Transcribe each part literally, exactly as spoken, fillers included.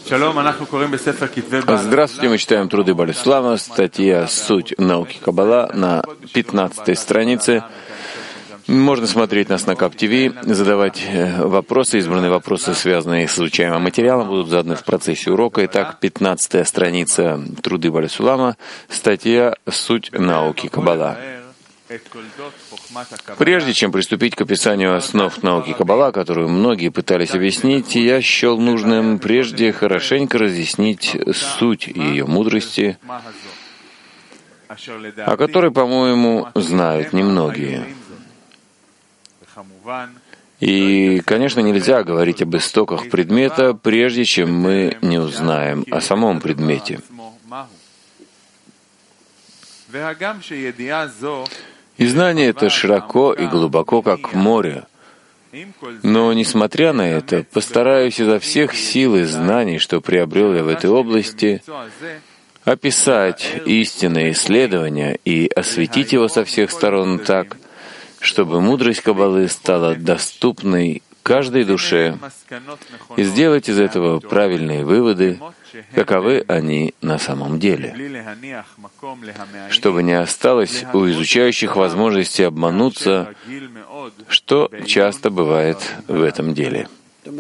Здравствуйте, мы читаем труды Бааль Сулама, статья «Суть науки Каббала» на пятнадцатой странице. Можно смотреть нас на КАП-ТВ, задавать вопросы, избранные вопросы, связанные с изучаемым материалом, будут заданы в процессе урока. Итак, пятнадцатая страница труды Бааль Сулама, статья «Суть науки Каббала». Прежде чем приступить к описанию основ науки Каббала, которую многие пытались объяснить, я счел нужным прежде хорошенько разъяснить суть ее мудрости, о которой, по-моему, знают немногие. И, конечно, нельзя говорить об истоках предмета, прежде чем мы не узнаем о самом предмете. И знание это широко и глубоко, как море. Но, несмотря на это, постараюсь изо всех сил и знаний, что приобрел я в этой области, описать истинное исследование и осветить его со всех сторон так, чтобы мудрость Каббалы стала доступной каждой душе и сделать из этого правильные выводы, каковы они на самом деле, чтобы не осталось у изучающих возможности обмануться, что часто бывает в этом деле.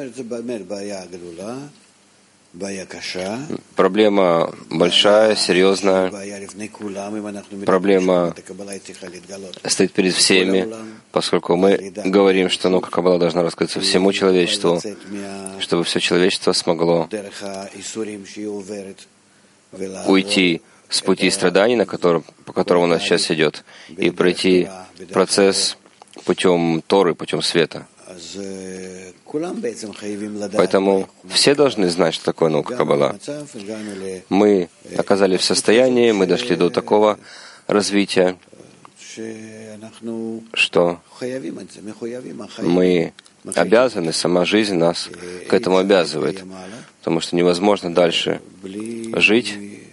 Проблема большая, серьезная. Проблема стоит перед всеми, поскольку мы говорим, что наука Каббала должна раскрыться всему человечеству, чтобы все человечество смогло уйти с пути страданий, на котором, по которому у нас сейчас идет, и пройти процесс путем Торы, путем света. Поэтому все должны знать, что такое наука Каббала. Мы оказались в состоянии, мы дошли до такого развития, что мы обязаны, сама жизнь нас к этому обязывает, потому что невозможно дальше жить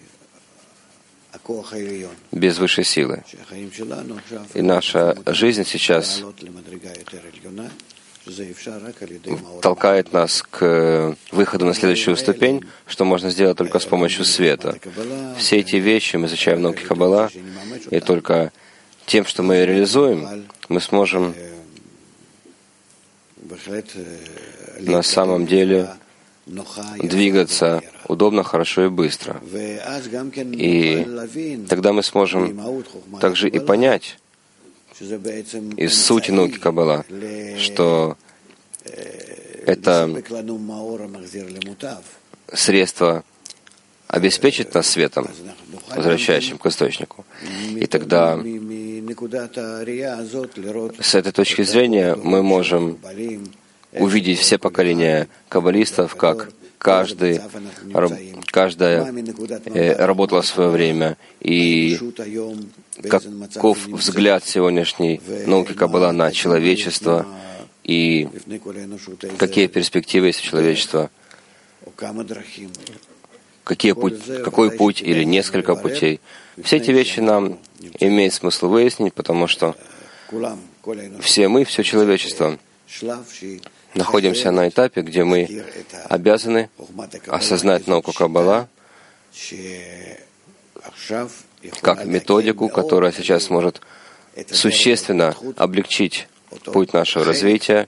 без высшей силы. И наша жизнь сейчас толкает нас к выходу на следующую ступень, что можно сделать только с помощью света. Все эти вещи мы изучаем в науке Каббала, и только тем, что мы реализуем, мы сможем на самом деле двигаться удобно, хорошо и быстро. И тогда мы сможем также и понять из сути науки Каббала, что это средство обеспечит нас светом, возвращающим к источнику. И тогда с этой точки зрения мы можем увидеть все поколения каббалистов, как каждый, каждая работала в свое время, и каков взгляд сегодняшней науки Каббала на человечество, и какие перспективы есть у человечества, какие путь, какой путь или несколько путей. Все эти вещи нам имеет смысл выяснить, потому что все мы, все человечество, находимся на этапе, где мы обязаны осознать науку Каббала как методику, которая сейчас может существенно облегчить путь нашего развития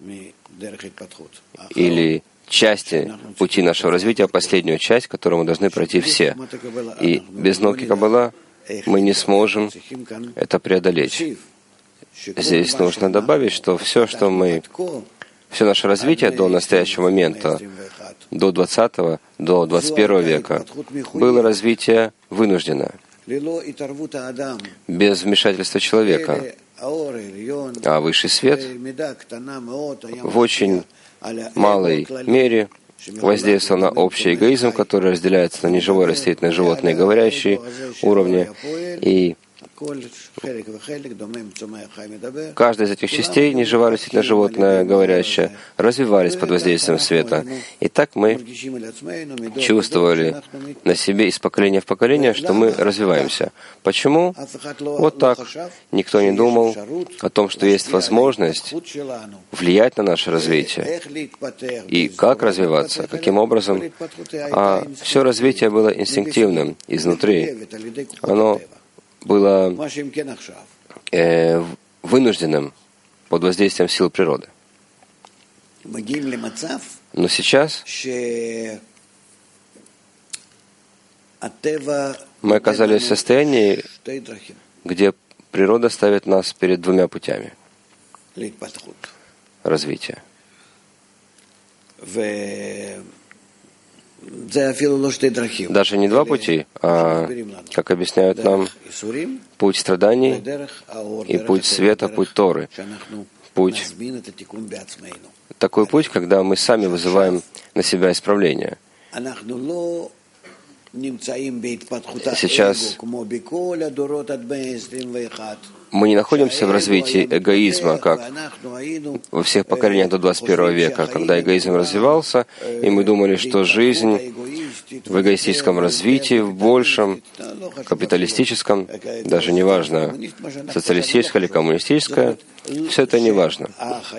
или части пути нашего развития, последнюю часть, которую мы должны пройти все. И без науки Каббала мы не сможем это преодолеть. Здесь нужно добавить, что все, что мы Все наше развитие до настоящего момента, до двадцатого, до двадцать первого века, было развитие вынужденное, без вмешательства человека. А высший свет в очень малой мере воздействовал на общий эгоизм, который разделяется на неживой, растительный, животный и говорящий уровни, и Каждая из этих частей, неживая растительное животное, говорящее, развивались под воздействием света. И так мы чувствовали на себе из поколения в поколение, что мы развиваемся. Почему? Вот так. Никто не думал о том, что есть возможность влиять на наше развитие. И как развиваться, каким образом. А все развитие было инстинктивным, изнутри. Оно было э, вынужденным под воздействием сил природы. Но сейчас мы оказались в состоянии, где природа ставит нас перед двумя путями развития. Даже не два пути, а, как объясняют нам, путь страданий и путь света, путь Торы. Путь, такой путь, когда мы сами вызываем на себя исправление. Сейчас мы не находимся в развитии эгоизма, как во всех поколениях до двадцать первого века, когда эгоизм развивался, и мы думали, что жизнь в эгоистическом развитии, в большем, капиталистическом, даже не важно, социалистическое или коммунистическое, все это не важно.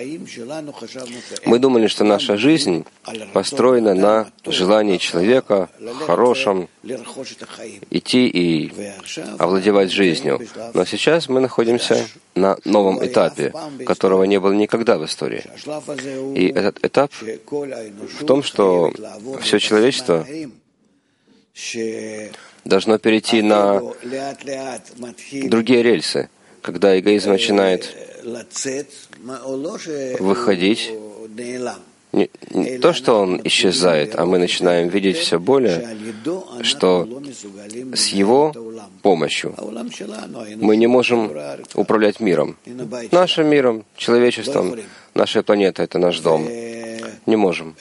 Мы думали, что наша жизнь построена на желании человека хорошем идти и овладевать жизнью. Но сейчас мы находимся на новом этапе, которого не было никогда в истории. И этот этап в том, что все человечество должно перейти на другие рельсы, когда эгоизм начинает выходить. Не, не то, что он исчезает, а мы начинаем видеть все более, что с его помощью мы не можем управлять миром. Нашим миром, человечеством, нашей планетой — это наш дом. Не можем.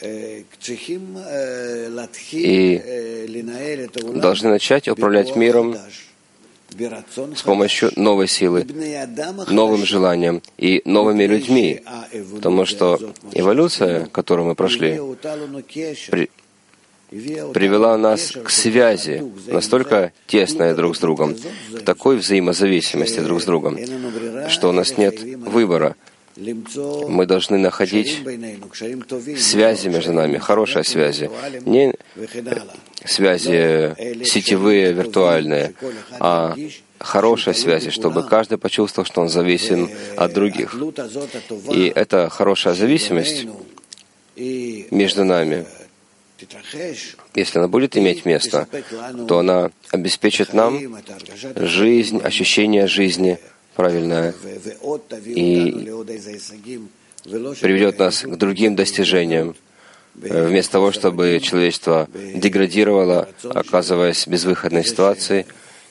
И должны начать управлять миром с помощью новой силы, новым желанием и новыми людьми, потому что эволюция, которую мы прошли, при, привела нас к связи, настолько тесной друг с другом, к такой взаимозависимости друг с другом, что у нас нет выбора. Мы должны находить связи между нами, хорошие связи, не связи сетевые, виртуальные, а хорошие связи, чтобы каждый почувствовал, что он зависим от других. И эта хорошая зависимость между нами, если она будет иметь место, то она обеспечит нам жизнь, ощущение жизни правильное и приведет нас к другим достижениям, вместо того, чтобы человечество деградировало, оказываясь в безвыходной ситуации,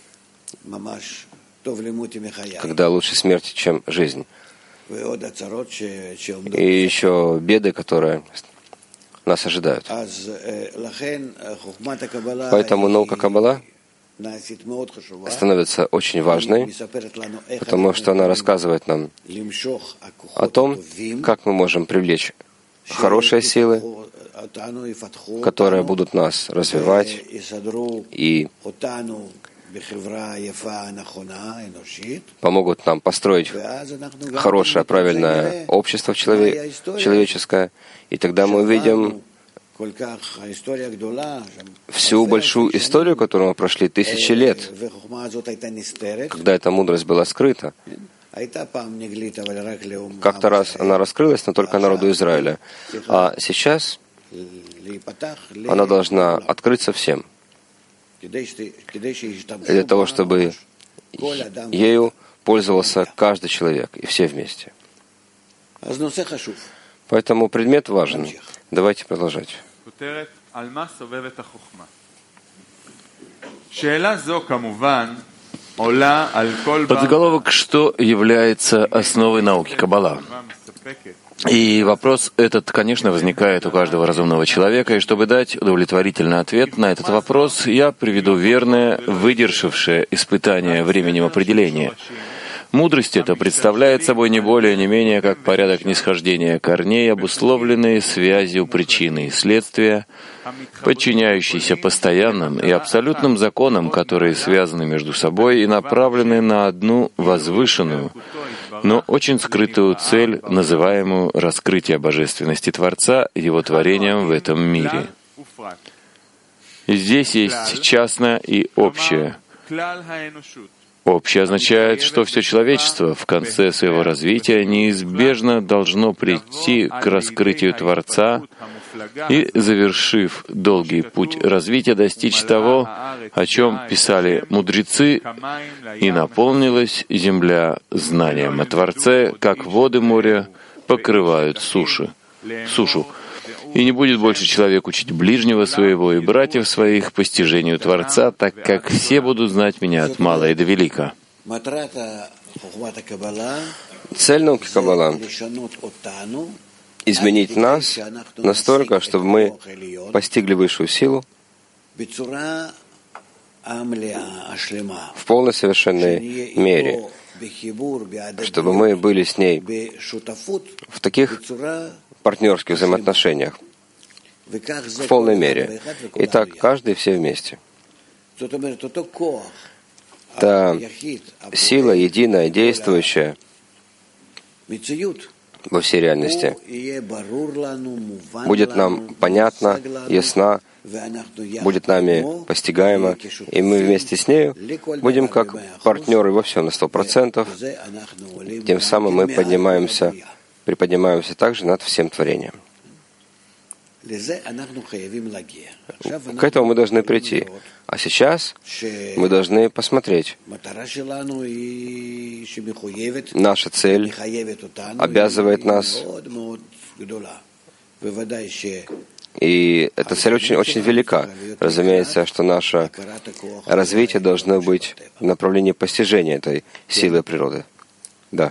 когда лучше смерть, чем жизнь. И еще беды, которые нас ожидают. Поэтому наука Каббала становится очень важной, потому что она рассказывает нам о том, как мы можем привлечь хорошие силы, которые будут нас развивать и помогут нам построить хорошее, правильное общество человеческое, и тогда мы увидим всю большую историю, которую мы прошли тысячи лет, когда эта мудрость была скрыта. Как-то раз она раскрылась, но только народу Израиля. А сейчас она должна открыться всем, для того, чтобы ею пользовался каждый человек, и все вместе. Поэтому предмет важен. Давайте продолжать. Подзаголовок, что является основой науки Каббала. И вопрос этот, конечно, возникает у каждого разумного человека, и чтобы дать удовлетворительный ответ на этот вопрос, я приведу верное, выдержавшее испытание временем определения. Мудрость эта представляет собой не более не менее как порядок нисхождения корней, обусловленные связью причины и следствия, подчиняющийся постоянным и абсолютным законам, которые связаны между собой и направлены на одну возвышенную, но очень скрытую цель, называемую раскрытие божественности Творца Его творением в этом мире. И здесь есть частное и общее. Общее означает, что все человечество в конце своего развития неизбежно должно прийти к раскрытию Творца и, завершив долгий путь развития, достичь того, о чем писали мудрецы, и наполнилась земля знанием о Творце, как воды моря покрывают суши, сушу. И не будет больше человек учить ближнего своего и братьев своих постижению Творца, так как все будут знать меня от мала и до велика. Цель науки Каббала — изменить нас настолько, чтобы мы постигли высшую силу в полной совершенной мере, чтобы мы были с ней в таких партнерских взаимоотношениях в полной мере. И так каждый все вместе. Та сила единая, действующая во всей реальности, будет нам понятна, ясна, будет нами постигаема, и мы вместе с нею будем как партнеры во всем на сто процентов. Тем самым мы поднимаемся, приподнимаемся также над всем творением. К этому мы должны прийти. А сейчас мы должны посмотреть. Наша цель обязывает нас, и эта цель очень, очень велика. Разумеется, что наше развитие должно быть в направлении постижения этой силы природы. Да.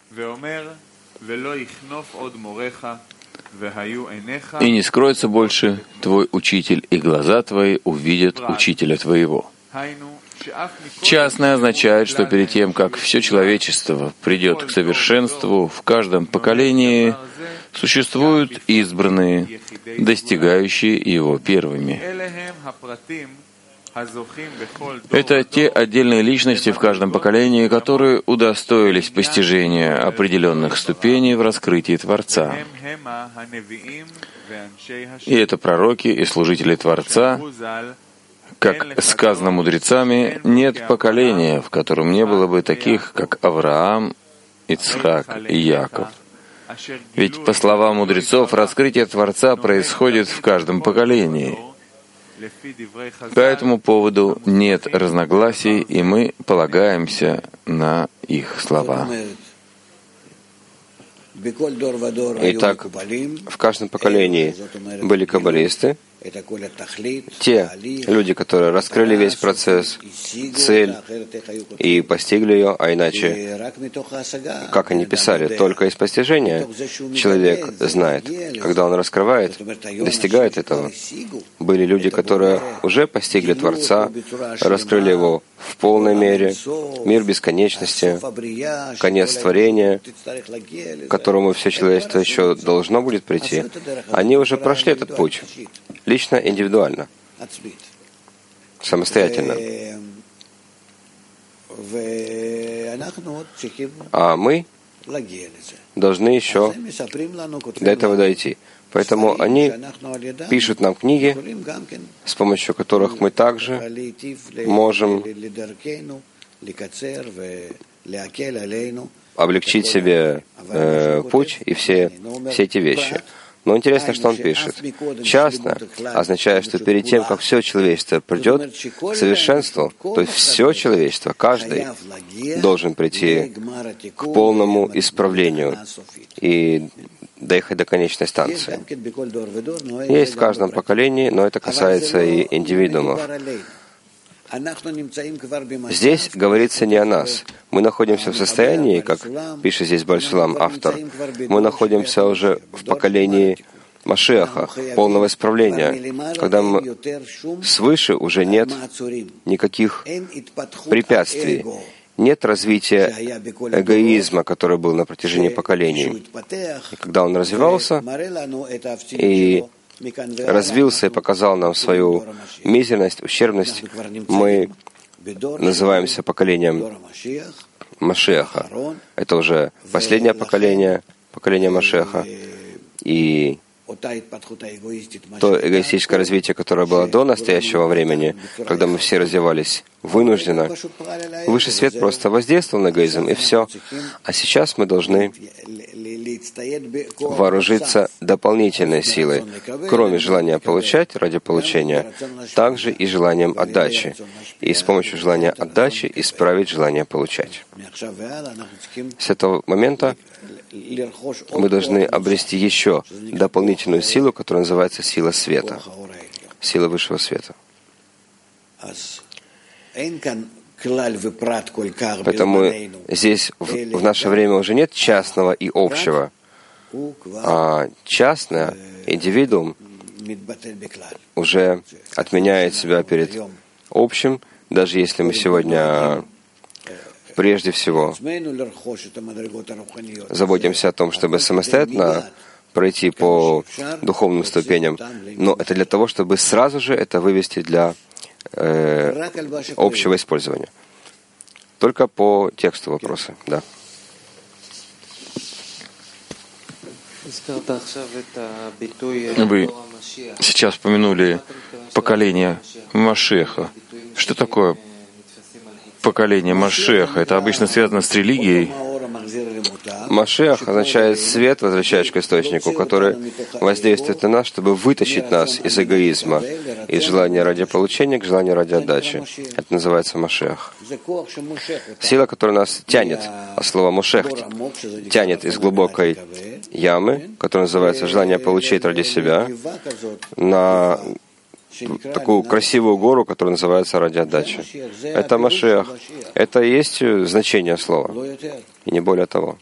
«И не скроется больше твой учитель, и глаза твои увидят учителя твоего». Частное означает, что перед тем, как все человечество придет к совершенству, в каждом поколении существуют избранные, достигающие его первыми. Это те отдельные личности в каждом поколении, которые удостоились постижения определенных ступеней в раскрытии Творца. И это пророки и служители Творца. Как сказано мудрецами, нет поколения, в котором не было бы таких, как Авраам, Ицхак и Яков. Ведь, по словам мудрецов, раскрытие Творца происходит в каждом поколении. По этому поводу нет разногласий, и мы полагаемся на их слова. Итак, в каждом поколении были каббалисты, те люди, которые раскрыли весь процесс, цель и постигли ее, а иначе, как они писали, только из постижения человек знает. Когда он раскрывает, достигает этого. Были люди, которые уже постигли Творца, раскрыли его в полной мере, мир бесконечности, конец творения, к которому все человечество еще должно будет прийти. Они уже прошли этот путь. Лично, индивидуально, самостоятельно. А мы должны еще до этого дойти. Поэтому они пишут нам книги, с помощью которых мы также можем облегчить себе э, путь и все, все эти вещи. Но интересно, что он пишет. Частно означает, что перед тем, как все человечество придет к совершенству, то есть все человечество, каждый должен прийти к полному исправлению и доехать до конечной станции. Есть в каждом поколении, но это касается и индивидуумов. Здесь говорится не о нас. Мы находимся в состоянии, как пишет здесь Баль-Сулам, автор, мы находимся уже в поколении Машиаха, полного исправления, когда мы свыше уже нет никаких препятствий, нет развития эгоизма, который был на протяжении поколений. И когда он развивался и развился и показал нам свою мизерность, ущербность, мы называемся поколением Машиаха. Это уже последнее поколение, поколение Машиаха. И то эгоистическое развитие, которое было до настоящего времени, когда мы все развивались вынужденно, высший свет просто воздействовал на эгоизм, и все. А сейчас мы должны вооружиться дополнительной силой, кроме желания получать ради получения, также и желанием отдачи, и с помощью желания отдачи исправить желание получать. С этого момента мы должны обрести еще дополнительную силу, которая называется сила света, сила высшего света. Поэтому здесь в, в наше время уже нет частного и общего, а частное, индивидуум, уже отменяет себя перед общим, даже если мы сегодня прежде всего заботимся о том, чтобы самостоятельно пройти по духовным ступеням, но это для того, чтобы сразу же это вывести для э, общего использования. Только по тексту вопросы, да. Вы сейчас упомянули поколение Машиаха. Что такое поколение Машиаха? Это обычно связано с религией. Машиах означает свет, возвращающий к источнику, который воздействует на нас, чтобы вытащить нас из эгоизма, из желания ради получения к желанию ради отдачи. Это называется Машиах. Сила, которая нас тянет, а слово «мушех» тянет из глубокой ямы, которая называется желание получить ради себя, на такую красивую гору, которая называется ради отдачи. Это Машиах. Это и есть значение слова, и не более того.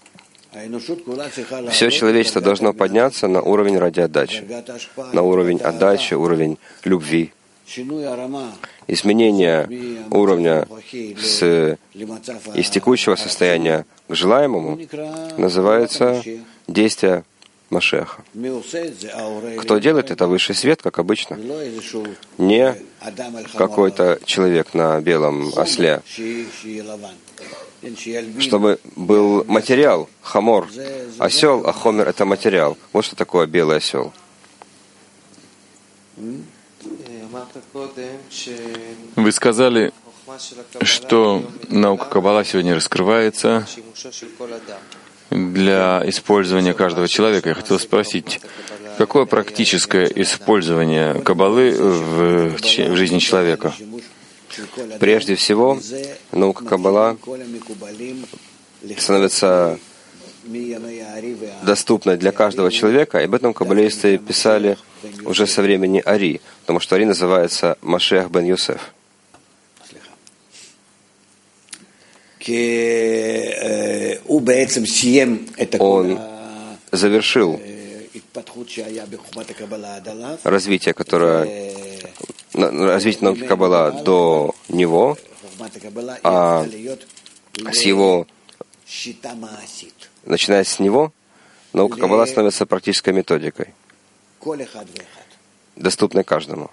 Все человечество должно подняться на уровень ради отдачи, на уровень отдачи, уровень любви. Изменение уровня с, из текущего состояния к желаемому называется действие Машиаха. Кто делает это? Высший свет, как обычно. Не какой-то человек на белом осле. Чтобы был материал, хамор. Осел, а хомер — это материал. Вот что такое белый осел. Вы сказали, что наука Каббала сегодня раскрывается для использования каждого человека. Я хотел спросить, какое практическое использование Каббалы в, в жизни человека? Прежде всего, наука Каббала становится доступной для каждого человека, и об этом каббалисты писали уже со времени Ари, потому что Ари называется Машиах бен Йосеф. Он завершил развитие, которое развитие науки Каббала до него, а с его, начиная с него, наука Каббала становится практической методикой, доступной каждому.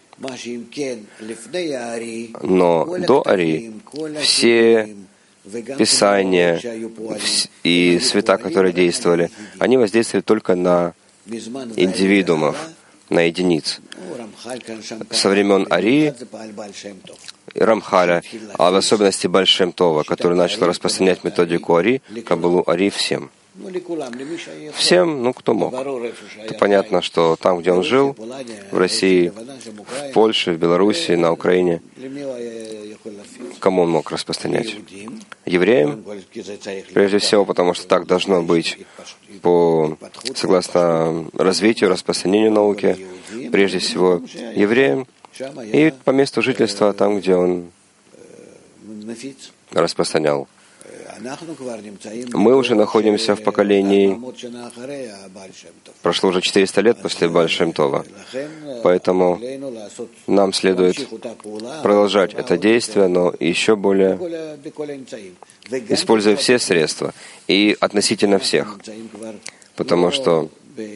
Но до Ари все Писания и света, которые действовали, они воздействовали только на индивидуумов, на единиц. Со времен Ари, Рамхаля, а в особенности Баль Шем Това, который начал распространять методику Ари, Каббалу Ари всем. Всем, ну, кто мог. Это понятно, что там, где он жил, в России, в Польше, в Белоруссии, на Украине, кому он мог распространять? Евреям, прежде всего, потому что так должно быть по, согласно развитию, распространению науки, прежде всего евреям, и по месту жительства, там, где он распространял. Мы уже находимся в поколении, прошло уже четыреста лет после Бааль Шем Това, поэтому нам следует продолжать это действие, но еще более используя все средства и относительно всех, потому что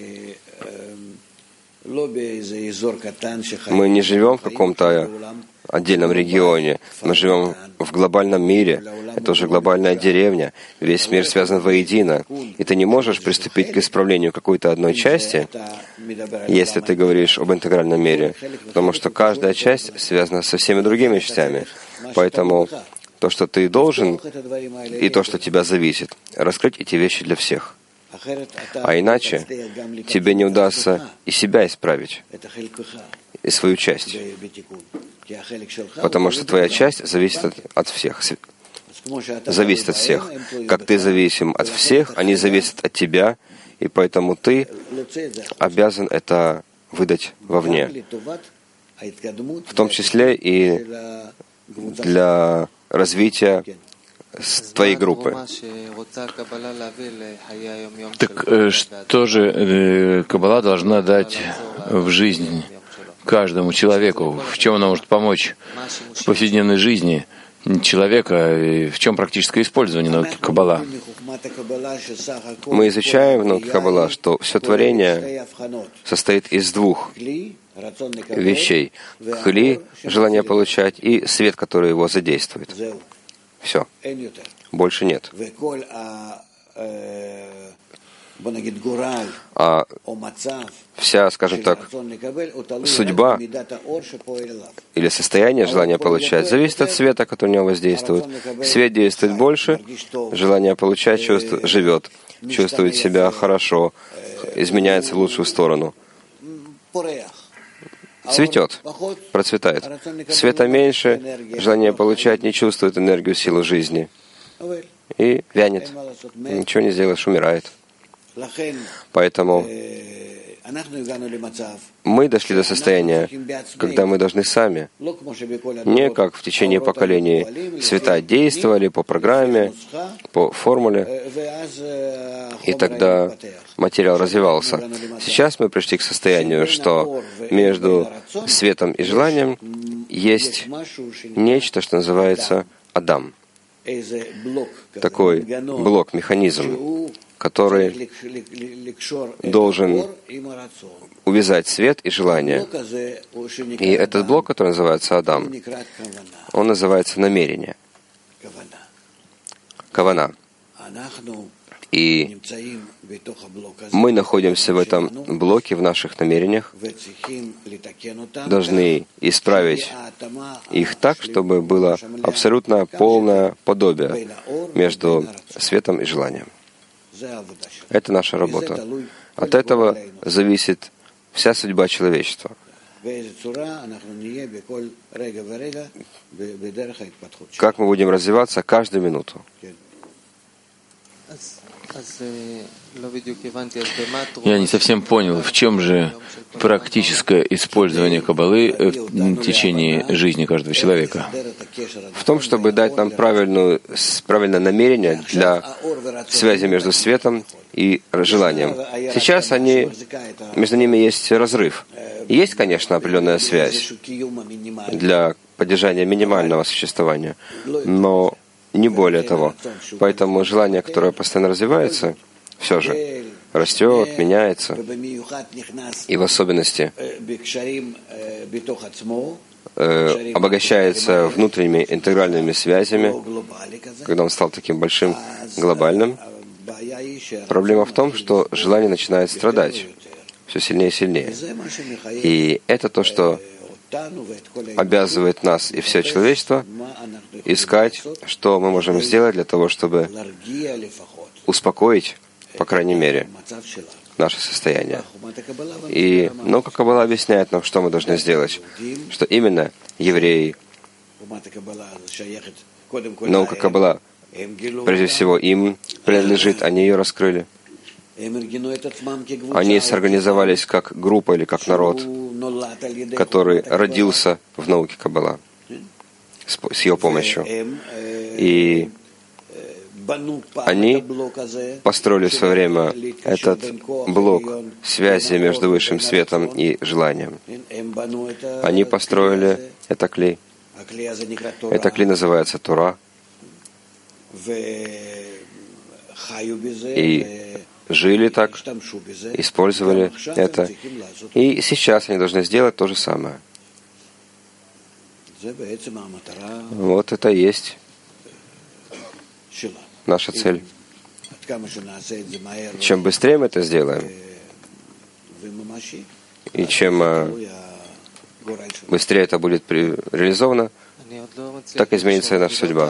мы не живем в каком-то отдельном регионе, мы живем в глобальном мире, это уже глобальная деревня, весь мир связан воедино, и ты не можешь приступить к исправлению какой-то одной части, если ты говоришь об интегральном мире, потому что каждая часть связана со всеми другими частями, поэтому то, что ты должен, и то, что от тебя зависит, раскрыть эти вещи для всех. А иначе тебе не удастся и себя исправить, и свою часть. Потому что твоя часть зависит от, от всех. Зависит от всех. Как ты зависим от всех, они зависят от тебя, и поэтому ты обязан это выдать вовне. В том числе и для развития твоей группы. Так э, что же э, Каббала должна дать в жизнь каждому человеку? В чем она может помочь в повседневной жизни человека? И в чем практическое использование науки Каббала? Мы изучаем в науке Каббала, что все творение состоит из двух вещей. Кли, желание получать, и свет, который его задействует. Все. Больше нет. А вся, скажем так, судьба или состояние желания получать зависит от света, который на него воздействует. Свет действует больше, желание получать чувствует, живет, чувствует себя хорошо, изменяется в лучшую сторону. Цветет, процветает. Света меньше, желание получать не чувствует энергию, силу жизни. И вянет. Ничего не сделаешь, умирает. Поэтому мы дошли до состояния, когда мы должны сами, не как в течение поколений, света действовали по программе, по формуле, и тогда материал развивался. Сейчас мы пришли к состоянию, что между светом и желанием есть нечто, что называется Адам. Такой блок, механизм, который должен увязать свет и желание. И этот блок, который называется Адам, он называется намерение. Кавана. И мы находимся в этом блоке, в наших намерениях, должны исправить их так, чтобы было абсолютно полное подобие между светом и желанием. Это наша работа. От этого зависит вся судьба человечества. Как мы будем развиваться каждую минуту. Я не совсем понял, в чем же практическое использование Каббалы в течение жизни каждого человека? В том, чтобы дать нам правильную, правильное намерение для связи между светом и желанием. Сейчас они, между ними есть разрыв. Есть, конечно, определенная связь для поддержания минимального существования, но не более того. Поэтому желание, которое постоянно развивается, все же растет, меняется, и в особенности э, обогащается внутренними интегральными связями, когда он стал таким большим, глобальным. Проблема в том, что желание начинает страдать все сильнее и сильнее. И это то, что обязывает нас и все человечество искать, что мы можем сделать для того, чтобы успокоить крайней мере, наше состояние. И наука Каббала объясняет нам, что мы должны сделать, что именно евреи, наука Каббала, прежде всего, им принадлежит, они ее раскрыли. Они сорганизовались как группа или как народ, который родился в науке Каббала с, с ее помощью. И они построили в свое время этот блок связи между высшим светом и желанием. Они построили это клей. Это клей называется Тора. И жили так, использовали это. И сейчас они должны сделать то же самое. Вот это и есть наша цель. Чем быстрее мы это сделаем, и чем быстрее это будет реализовано, так изменится и наша судьба.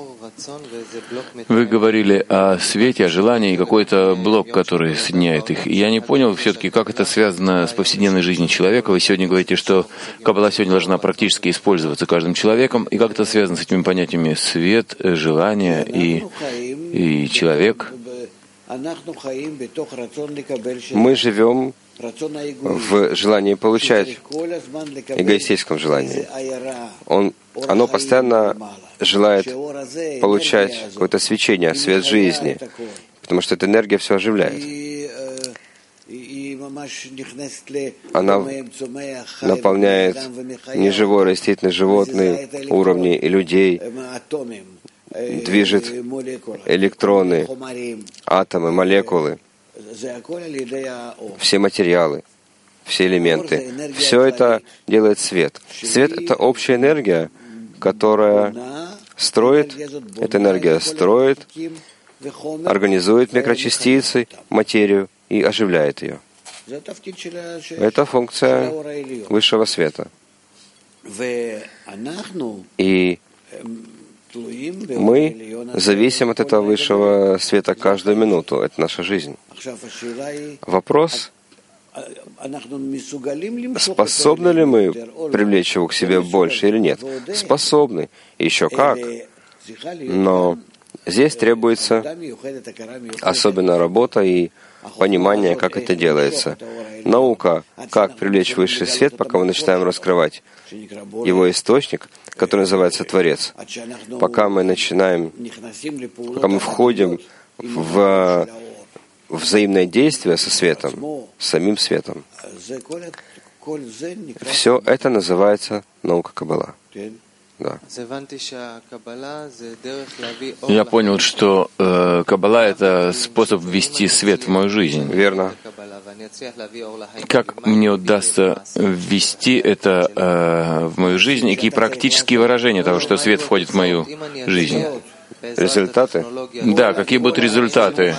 Вы говорили о свете, о желании и какой-то блок, который соединяет их. И я не понял все-таки, как это связано с повседневной жизнью человека. Вы сегодня говорите, что Каббала сегодня должна практически использоваться каждым человеком. И как это связано с этими понятиями свет, желание и, и человек? Мы живем в желании получать, эгоистическом желании. Он, оно постоянно желает получать какое-то свечение, свет жизни, потому что эта энергия все оживляет. Она наполняет неживой, растительный, животный уровни и людей, движет электроны, атомы, молекулы, все материалы, все элементы. Все это делает свет. Свет — это общая энергия, которая строит, эта энергия строит, организует микрочастицы, материю и оживляет ее. Это функция высшего света. И мы зависим от этого высшего света каждую минуту. Это наша жизнь. Вопрос, способны ли мы привлечь его к себе больше или нет? Способны. Еще как. Но здесь требуется особенная работа и понимание, как это делается. Наука, как привлечь высший свет, пока мы начинаем раскрывать его источник, который называется Творец. Пока мы начинаем, пока мы входим в взаимное действие со светом, с самим светом. Все это называется наука Каббала. Да. Я понял, что э, Каббала — это способ ввести свет в мою жизнь. Верно. Как мне удастся ввести это э, в мою жизнь, и какие практические выражения того, что свет входит в мою жизнь? Результаты? Да, какие будут результаты?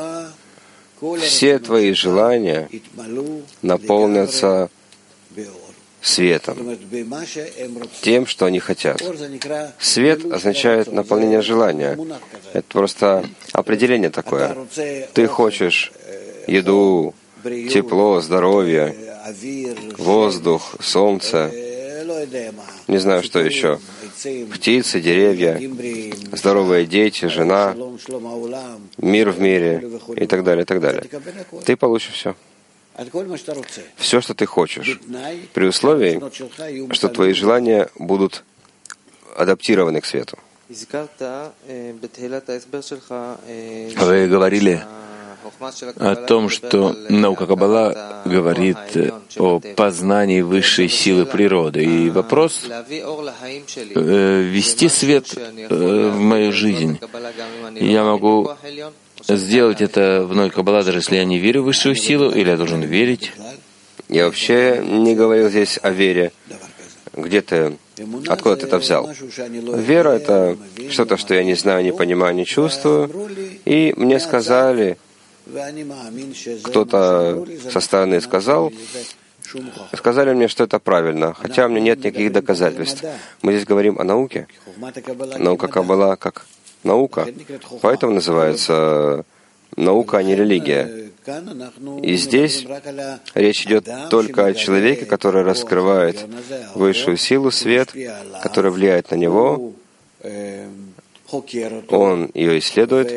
Все твои желания наполнятся светом, тем, что они хотят. Свет означает наполнение желания. Это просто определение такое. Ты хочешь еду, тепло, здоровье, воздух, солнце, не знаю, что еще, птицы, деревья, здоровые дети, жена, мир в мире и так далее, и так далее. Ты получишь все. Все, что ты хочешь, при условии, что твои желания будут адаптированы к свету. Вы говорили о том, что наука Каббала говорит о познании высшей силы природы. И вопрос — ввести свет в мою жизнь. Я могу сделать это в науке Каббала, даже если я не верю в высшую силу, или я должен верить? Я вообще не говорил здесь о вере. Где ты, откуда ты это взял? Вера — это что-то, что я не знаю, не понимаю, не чувствую. И мне сказали, кто-то со стороны сказал, сказали мне, что это правильно, хотя у меня нет никаких доказательств. Мы здесь говорим о науке. Наука Каббала как наука, поэтому называется наука, а не религия. И здесь речь идет только о человеке, который раскрывает высшую силу, свет, который влияет на него. Он ее исследует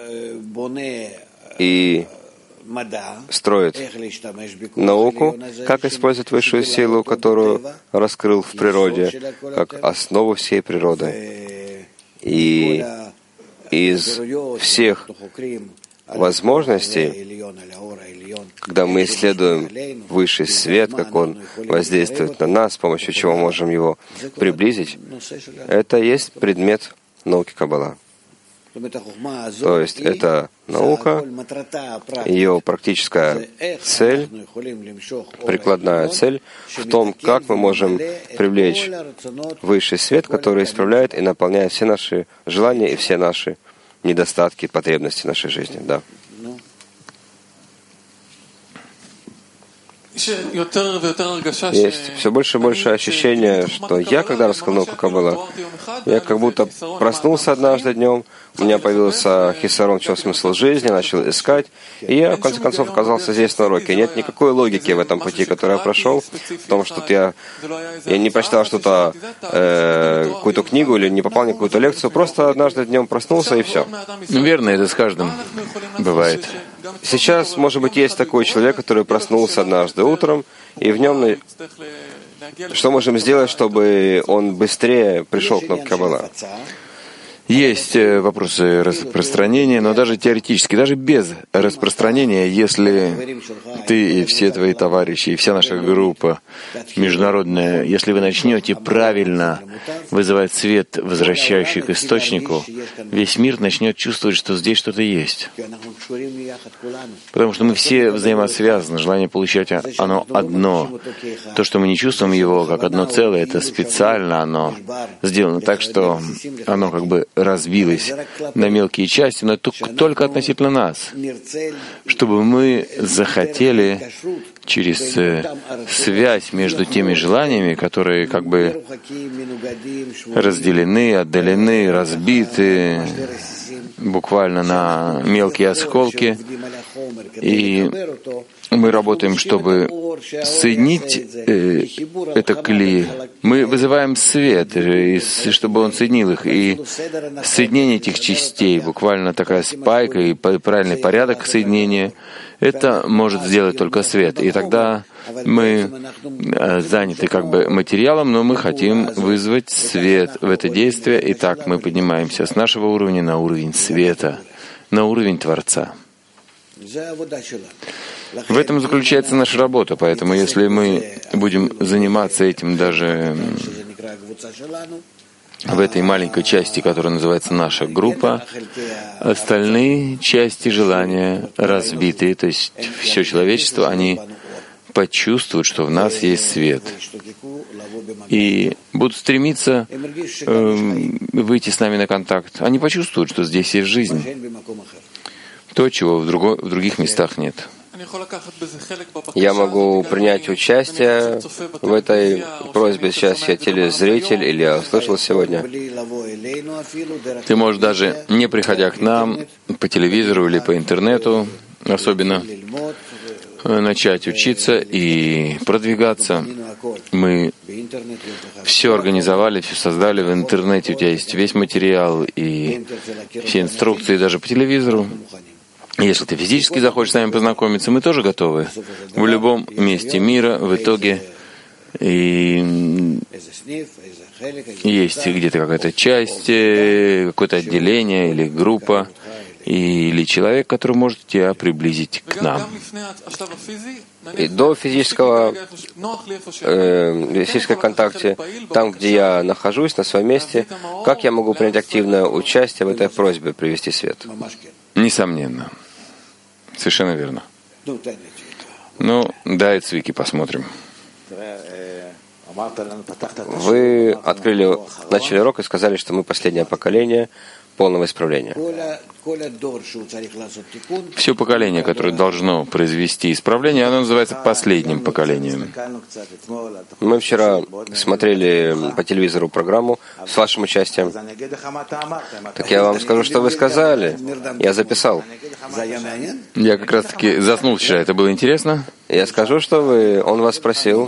и строит науку, как использовать высшую силу, которую раскрыл в природе, как основу всей природы. И из всех возможностей, когда мы исследуем высший свет, как он воздействует на нас, с помощью чего можем его приблизить, это есть предмет науки Каббала. То есть это наука, ее практическая цель, прикладная цель в том, как мы можем привлечь высший свет, который исправляет и наполняет все наши желания и все наши недостатки, потребности нашей жизни. Да. Есть все больше и больше ощущение, что я, когда раскрыл науку Каббала, я как будто проснулся однажды днем, у меня появился хисарон, в чем смысл жизни, начал искать, и я, в конце концов, оказался здесь на уроке. Нет никакой логики в этом пути, который я прошел, в том, что я, я не прочитал что-то, э, какую-то книгу или не попал на какую-то лекцию, просто однажды днем проснулся, и все. Верно, это с каждым бывает. Сейчас, может быть, есть такой человек, который проснулся однажды утром, и в нем... Что можем сделать, чтобы он быстрее пришел к науке Каббала? Есть вопросы распространения, но даже теоретически, даже без распространения, если ты и все твои товарищи, и вся наша группа международная, если вы начнете правильно вызывать свет, возвращающий к источнику, весь мир начнет чувствовать, что здесь что-то есть. Потому что мы все взаимосвязаны, желание получать оно одно. То, что мы не чувствуем его как одно целое, это специально оно сделано так, что оно как бы разбилось на мелкие части, но только относительно нас, чтобы мы захотели через связь между теми желаниями, которые как бы разделены, отдалены, разбиты буквально на мелкие осколки, и мы работаем, чтобы соединить э, это клей. Мы вызываем свет, и, чтобы он соединил их. И соединение этих частей, буквально такая спайка и правильный порядок соединения, это может сделать только свет. И тогда мы э, заняты как бы материалом, но мы хотим вызвать свет в это действие. И так мы поднимаемся с нашего уровня на уровень света, на уровень Творца. В этом заключается наша работа, поэтому если мы будем заниматься этим даже в этой маленькой части, которая называется наша группа, остальные части желания разбитые, то есть все человечество, они почувствуют, что в нас есть свет, и будут стремиться э, выйти с нами на контакт. Они почувствуют, что здесь есть жизнь, то, чего в, друго, в других местах нет. Я могу принять участие в этой просьбе. Сейчас я телезритель или я услышал сегодня. Ты можешь даже, не приходя к нам, по телевизору или по интернету, особенно, начать учиться и продвигаться. Мы все организовали, все создали в интернете. У тебя есть весь материал и все инструкции даже по телевизору. Если ты физически захочешь с нами познакомиться, мы тоже готовы. В любом месте мира, в итоге, и есть где-то какая-то часть, какое-то отделение или группа, или человек, который может тебя приблизить к нам. И до физического, э, физического контакта, там, где я нахожусь, на своем месте, как я могу принять активное участие в этой просьбе привести свет? Несомненно. Совершенно верно. Ну, дай Цвики посмотрим. Вы открыли, начали урок и сказали, что мы последнее поколение полного исправления. Все поколение, которое должно произвести исправление, оно называется последним поколением. Мы вчера смотрели по телевизору программу с вашим участием. Так я вам скажу, что вы сказали. Я записал. Я как раз таки заснул вчера. Это было интересно? Я скажу, что вы... Он вас спросил.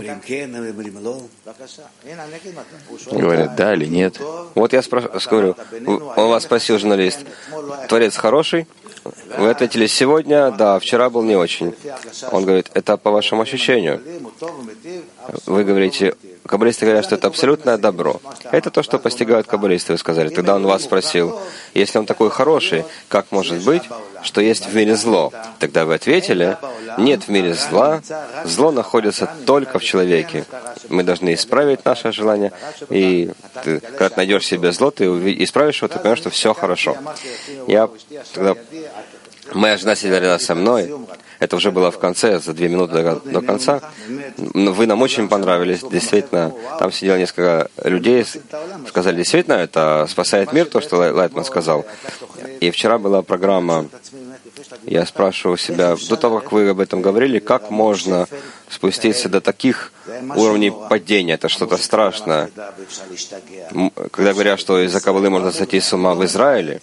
Говорят, да или нет. Вот я спрашиваю, он вас спросил, журналист, Творец хороший? Вы ответили сегодня, да, вчера был не очень. Он говорит, это по вашему ощущению. Вы говорите, каббалисты говорят, что это абсолютное добро. Это то, что постигают каббалисты, вы сказали. Тогда он вас спросил, если он такой хороший, как может быть, что есть в мире зло? Тогда вы ответили, нет в мире зла, зло находится только в человеке. Мы должны исправить наше желание, и ты, когда ты найдешь себе зло, ты исправишь его, ты поймешь, что все хорошо. Я тогда... Моя жена сидела рядом со мной. Это уже было в конце, за две минуты до, до конца. Вы нам очень понравились, действительно. Там сидело несколько людей, сказали, действительно, это спасает мир, то, что Лайтман сказал. И вчера была программа, я спрашивал себя, до того, как вы об этом говорили, как можно спуститься до таких уровней падения? Это что-то страшное. Когда говорят, что из-за каббалы можно сойти с ума в Израиле,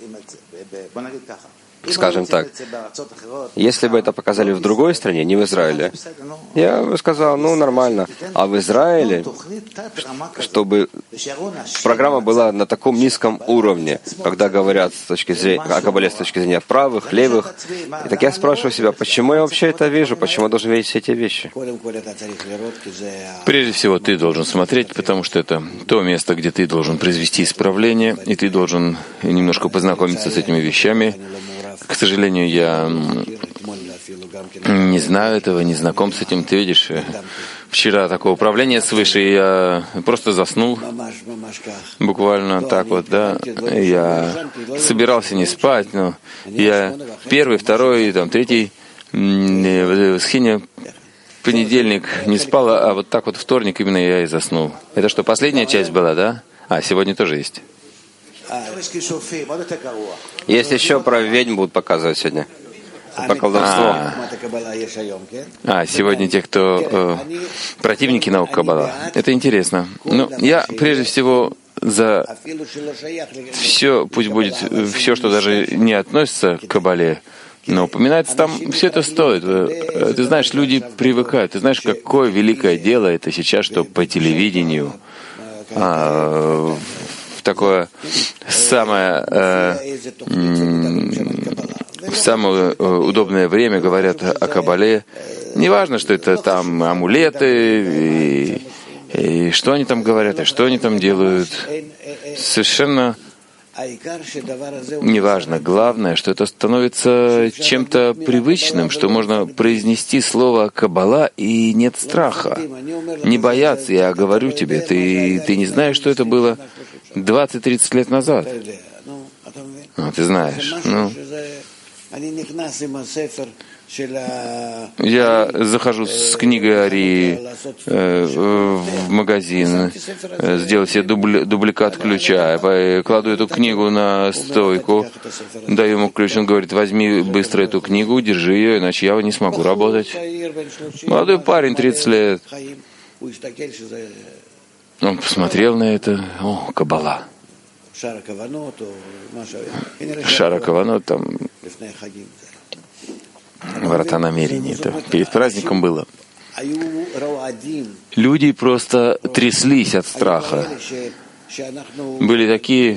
скажем так, если бы это показали в другой стране, не в Израиле, я бы сказал, ну, нормально. А в Израиле, чтобы программа была на таком низком уровне, когда говорят с точки зрения, о каббале с точки зрения правых, левых, и так я спрашиваю себя, почему я вообще это вижу, почему я должен видеть все эти вещи? Прежде всего, ты должен смотреть, потому что это то место, где ты должен произвести исправление, и ты должен немножко познакомиться с этими вещами. К сожалению, я не знаю этого, не знаком с этим. Ты видишь, вчера такое управление свыше, и я просто заснул. Буквально так вот, да. Я собирался не спать, но я первый, второй, там, третий схине понедельник не спал, а вот так вот вторник именно я и заснул. Это что, последняя часть была, да? А, сегодня тоже есть. Есть еще про ведьм будут показывать сегодня. По колдовству. А, а сегодня те, кто э, противники наук Каббала. Это интересно. Ну, я прежде всего за все, пусть будет все, что даже не относится к Каббале, но упоминается там, все это стоит. Ты знаешь, люди привыкают. Ты знаешь, какое великое дело это сейчас, что по телевидению а, такое самое, э, в самое удобное время говорят о Каббале. Неважно, что это там амулеты, и, и что они там говорят, и что они там делают. Совершенно неважно. Главное, что это становится чем-то привычным, что можно произнести слово «Каббала» и нет страха. Не бояться, я говорю тебе, ты, ты не знаешь, что это было двадцать-тридцать лет назад. Ну, ты знаешь. Ну. Я захожу с книгой Арии э, в магазин, э, сделал себе дубли, дубликат ключа, кладу эту книгу на стойку, даю ему ключ, он говорит, возьми быстро эту книгу, держи ее, иначе я не смогу работать. Молодой парень, тридцать лет. Он посмотрел на это, о, Каббала. Шара Каванот, там врата намерений. Это перед праздником было. Люди просто тряслись от страха. Были такие,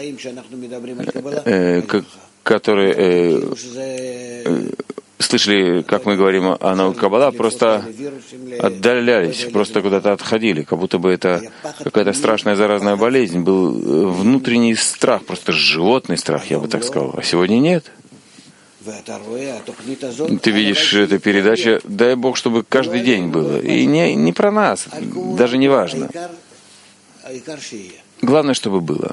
э, которые э, э, слышали, как мы говорим о науке Каббала, просто отдалялись, просто куда-то отходили, как будто бы это какая-то страшная заразная болезнь. Был внутренний страх, просто животный страх, я бы так сказал. А сегодня нет. Ты видишь, эта передача, дай Бог, чтобы каждый день было. И не, не про нас, даже не важно. Главное, чтобы было.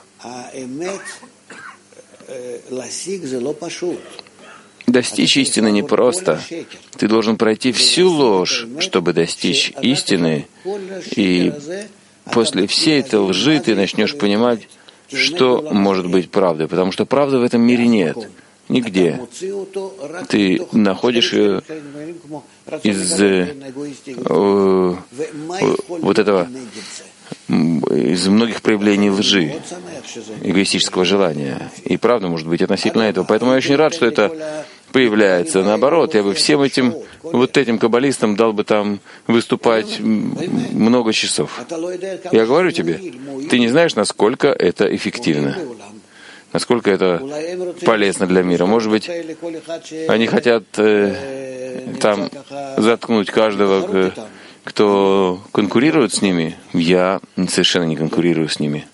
Достичь истины непросто. Ты должен пройти всю ложь, чтобы достичь истины. И после всей этой лжи ты начнешь понимать, что может быть правдой. Потому что правды в этом мире нет. Нигде. Ты находишь ее из э, э, вот этого, из многих проявлений лжи, эгоистического желания. И правда может быть относительно этого. Поэтому я очень рад, что это появляется. Наоборот, я бы всем этим, вот этим каббалистам дал бы там выступать много часов. Я говорю тебе, ты не знаешь, насколько это эффективно, насколько это полезно для мира. Может быть, они хотят э, там заткнуть каждого, кто конкурирует с ними. Я совершенно не конкурирую с ними.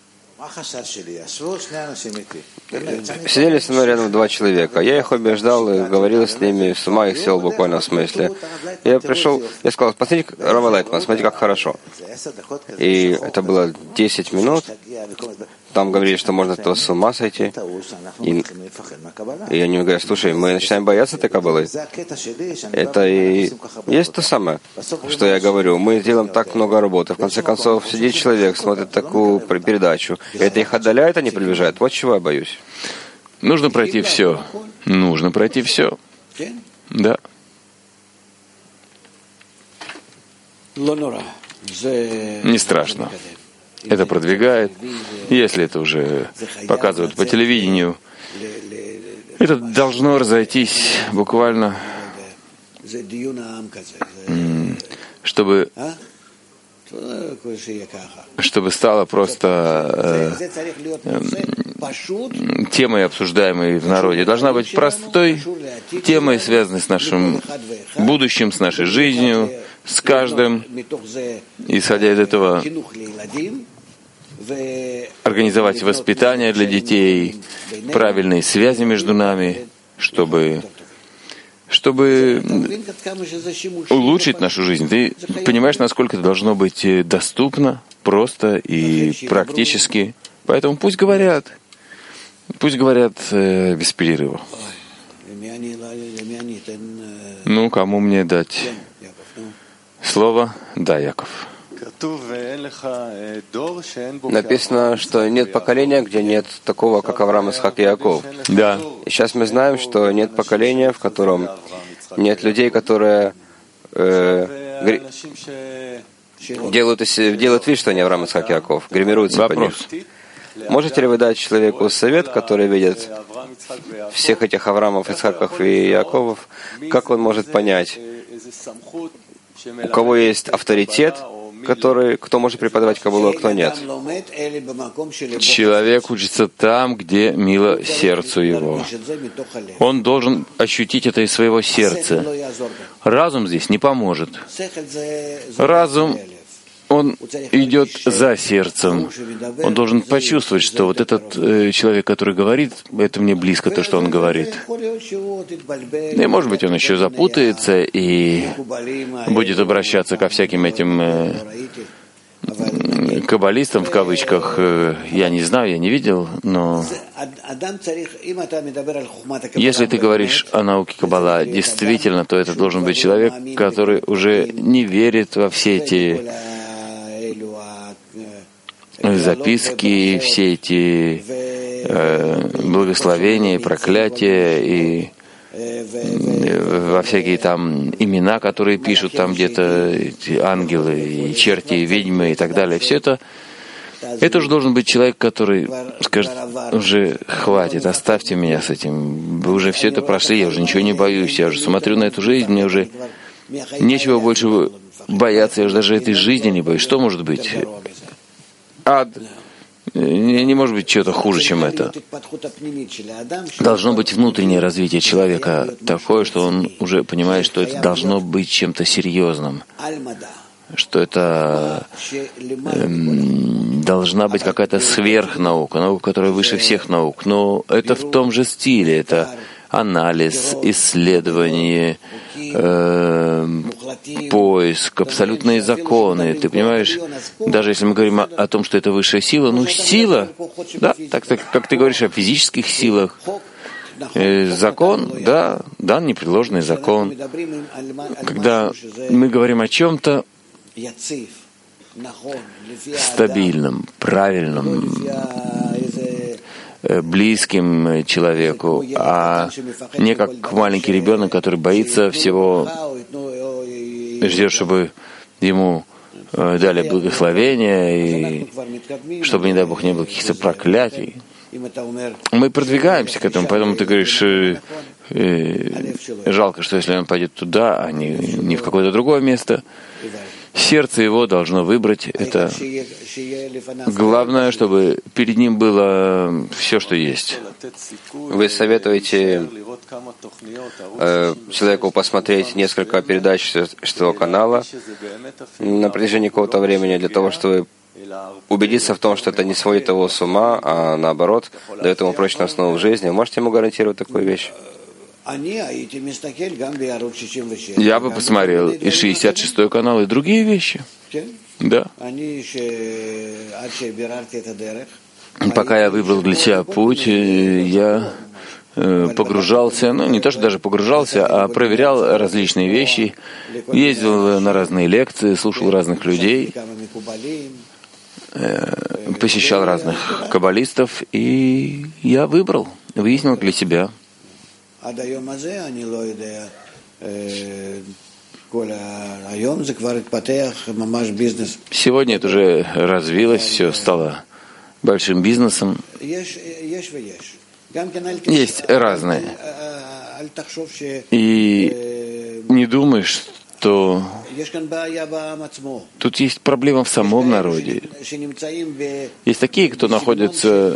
Сидели со мной рядом два человека. Я их убеждал и говорил с ними, с ума их сел в буквальном смысле. Я пришел, я сказал, посмотрите, Рава Лайтман, смотрите, как хорошо. И это было десять минут. Там говорили, что можно от этого с ума сойти. И, и они мне говорят, слушай, мы начинаем бояться этой каббалы. Это и есть то самое, что я говорю. Мы делаем так много работы. В конце концов, сидит человек, смотрит такую передачу. Это их отдаляет, а не приближает. Вот чего я боюсь. Нужно пройти все. Нужно пройти все. Да. Не страшно. Это продвигает. Если это уже показывают по телевидению, это должно разойтись буквально, чтобы, чтобы стало просто э, темой, обсуждаемой в народе. Должна быть простой темой, связанной с нашим будущим, с нашей жизнью, с каждым. Исходя из этого, организовать воспитание для детей, правильные связи между нами, чтобы, чтобы улучшить нашу жизнь. Ты понимаешь, насколько это должно быть доступно, просто и практически. Поэтому пусть говорят, пусть говорят э, без перерыва. Ну, кому мне дать слово? Да, Яков. Написано, что нет поколения, где нет такого, как Авраам, Исхак и Яков. Да. И сейчас мы знаем, что нет поколения, в котором нет людей, которые э, гри... делают, делают вид, что они Авраам, Исхак и Яков, гримируются по них. Можете ли вы дать человеку совет, который видит всех этих Авраамов, Исхаков и Яковов, как он может понять, у кого есть авторитет, который, кто может преподавать каббалу, а кто нет? Человек учится там, где мило сердцу его. Он должен ощутить это из своего сердца. Разум здесь не поможет. Разум, он идет за сердцем. Он должен почувствовать, что вот этот э, человек, который говорит, это мне близко то, что он говорит. И, может быть, он еще запутается и будет обращаться ко всяким этим э, каббалистам, в кавычках. Э, я не знаю, я не видел, но если ты говоришь о науке Каббала действительно, то это должен быть человек, который уже не верит во все эти записки, все эти э, благословения, проклятия и э, во всякие там имена, которые пишут там где-то эти ангелы и черти, и ведьмы и так далее. Все это, это уже должен быть человек, который скажет, уже хватит, оставьте меня с этим. Вы уже все это прошли, я уже ничего не боюсь, я уже смотрю на эту жизнь, мне уже нечего больше бояться, я уже даже этой жизни не боюсь. Что может быть? Ад. Не, не может быть чего-то хуже, чем это. Должно быть внутреннее развитие человека такое, что он уже понимает, что это должно быть чем-то серьезным, что это эм, должна быть какая-то сверхнаука, наука, которая выше всех наук. Но это в том же стиле. Это анализ, исследование, э, поиск, абсолютные законы. Ты понимаешь, даже если мы говорим о, о том, что это высшая сила, ну сила, да, так, так как ты говоришь о физических силах, э, закон, да, дан непреложный закон. Когда мы говорим о чем-то стабильном, правильном, близким человеку, а не как маленький ребенок, который боится всего, ждет, чтобы ему дали благословение, и чтобы, не дай Бог, не было каких-то проклятий. Мы продвигаемся к этому, поэтому ты говоришь, э, э, жалко, что если он пойдет туда, а не, не в какое-то другое место. Сердце его должно выбрать. Это главное, чтобы перед ним было все, что есть. Вы советуете э, человеку посмотреть несколько передач шестого канала на протяжении какого-то времени для того, чтобы убедиться в том, что это не сводит его с ума, а наоборот, дает ему прочную основу в жизни. Вы можете ему гарантировать такую вещь? Я бы посмотрел и шестьдесят шестой канал, и другие вещи. Да. Пока я выбрал для себя путь, я погружался, ну не то, что даже погружался, а проверял различные вещи, ездил на разные лекции, слушал разных людей, посещал разных каббалистов, и я выбрал, выяснил для себя. Сегодня это уже развилось, все стало большим бизнесом. Есть разные. И не думай, что тут есть проблема в самом народе. Есть такие, кто находится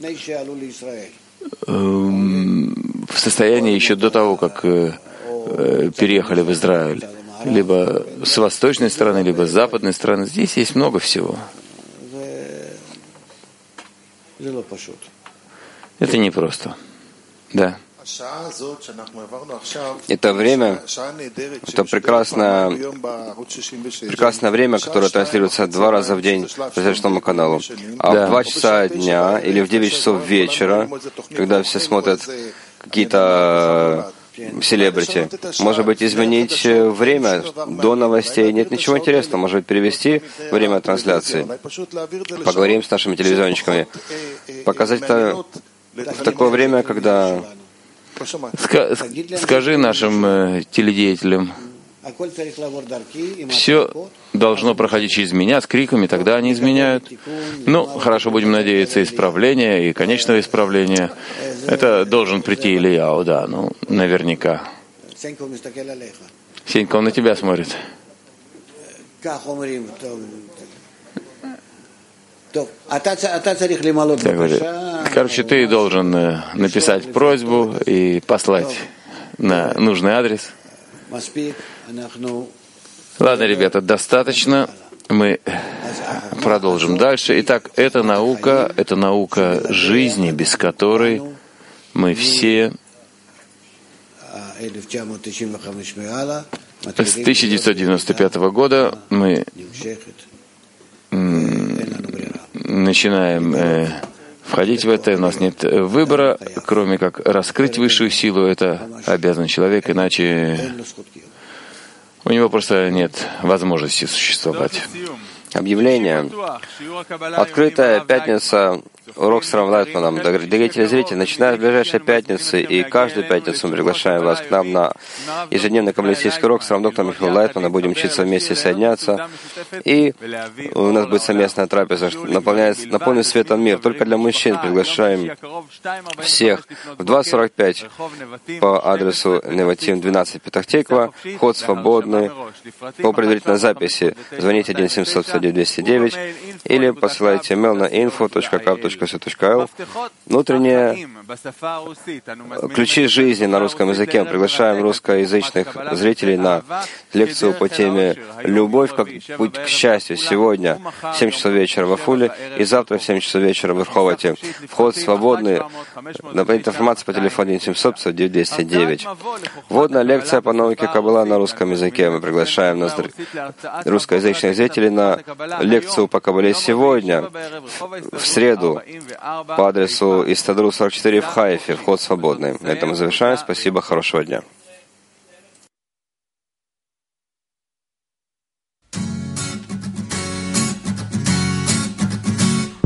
в состоянии еще до того, как переехали в Израиль, либо с восточной стороны, либо с западной стороны. Здесь есть много всего. Это непросто. Да. Это время, это прекрасное, прекрасное время, которое транслируется два раза в день по Священному каналу. А да. в два часа дня или в девять часов вечера, когда все смотрят какие-то селебрити, может быть, изменить время до новостей. Нет ничего интересного. Может быть, перевести время трансляции. Поговорим с нашими телевизионщиками. Показать это в такое время, когда... Скажи нашим э, теледеятелям, все должно проходить через меня с криками, тогда они изменяют. Ну, хорошо, будем надеяться, исправления и конечного исправления. Это должен прийти Ильяу, да, ну, наверняка. Сенька, он на тебя смотрит. Короче, ты должен написать просьбу и послать на нужный адрес. Ладно, ребята, достаточно. Мы продолжим дальше. Итак, это наука, это наука жизни, без которой мы все с тысяча девятьсот девяносто пятого года мы начинаем э, входить в это, у нас нет выбора, кроме как раскрыть высшую силу, это обязан человек, иначе у него просто нет возможности существовать. Объявление. Открытая пятница. Урок с Равом Лайтманом. Дорогие телезрители, начиная с ближайшей пятницы и каждую пятницу мы приглашаем вас к нам на ежедневный каббалистический урок с Равом доктором Михаилом Лайтманом. Будем учиться вместе, соединяться. И у нас будет совместная трапеза, наполнит светом мир. Только для мужчин приглашаем всех в два сорок пять по адресу Неватим двенадцать Петах-Тиква. Вход свободный. По предварительной записи звоните один семьсот сто девять двести девять или посылайте email на info точка кап точка си точка эл. Внутренние ключи жизни на русском языке. Мы приглашаем русскоязычных зрителей на лекцию по теме «Любовь как путь к счастью» сегодня в семь часов вечера в Афуле и завтра в семь часов вечера в Верховоте. Вход свободный. Дополнительная информация по телефону один семьсот сто девять двести девять. Вводная лекция по науке Каббала на русском языке. Мы приглашаем нас русскоязычных зрителей на лекцию по Каббале сегодня, в среду, по адресу Истадру сорок четыре в Хайфе. Вход свободный. На этом мы завершаем. Спасибо, хорошего дня.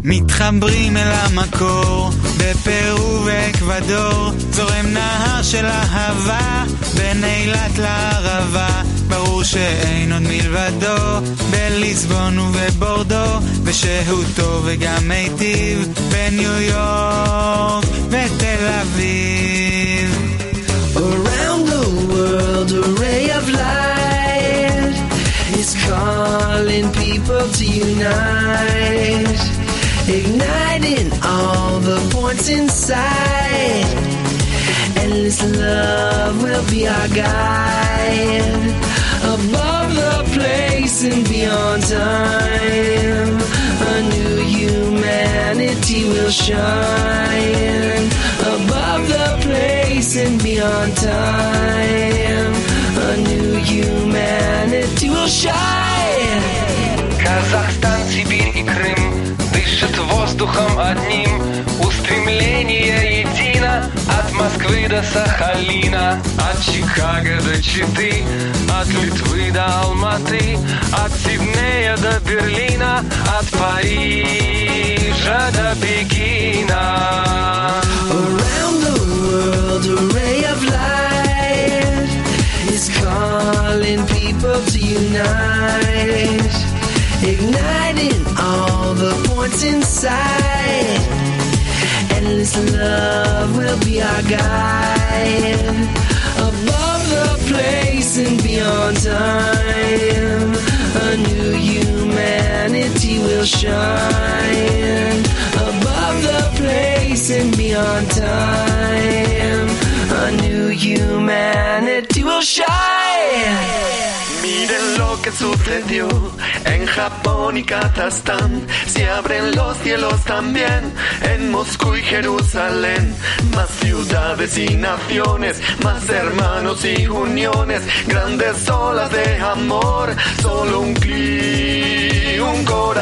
מתחברים אל המקור, בפרו ואקוודור, זורם נהר של אהבה, בין אילת לערבה, ברור שאין עוד מלבדו, בליסבון ובבורדו, ושהותו וגם מיטיב, בניו יורק ותל אביב. Around the world, a ray of light is calling people to unite, igniting all the points inside. Endless love will be our guide, above the place and beyond time. A new humanity will shine, above the place and beyond time. A new humanity will shine. Казахстан, Сибирь и Крым дышат воздухом одним, устремление едино от Москвы до Сахалина, от Чикаго до Читы, от Литвы до Алматы, от Сиднея до Берлина, от Парижа до Пекина. Around the world, a ray of light is calling people to unite, igniting all the points inside. Endless love will be our guide, above the place and beyond time. A new humanity will shine, above the place and beyond time. A new humanity will shine. Miren lo que sucedió en Japón y Kazajstán, se abren los cielos también en Moscú y Jerusalén. Más ciudades y naciones, más hermanos y uniones, grandes olas de amor, solo un clic, un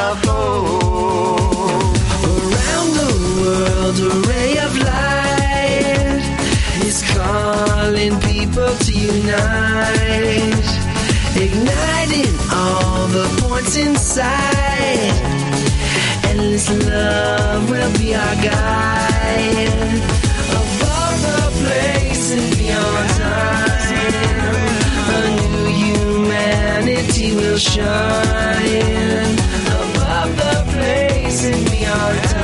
corazón. Around the world, a ray of light is calling people to unite, igniting all the points inside. Endless love will be our guide, above the place and beyond time. A new humanity will shine, above the place and beyond time.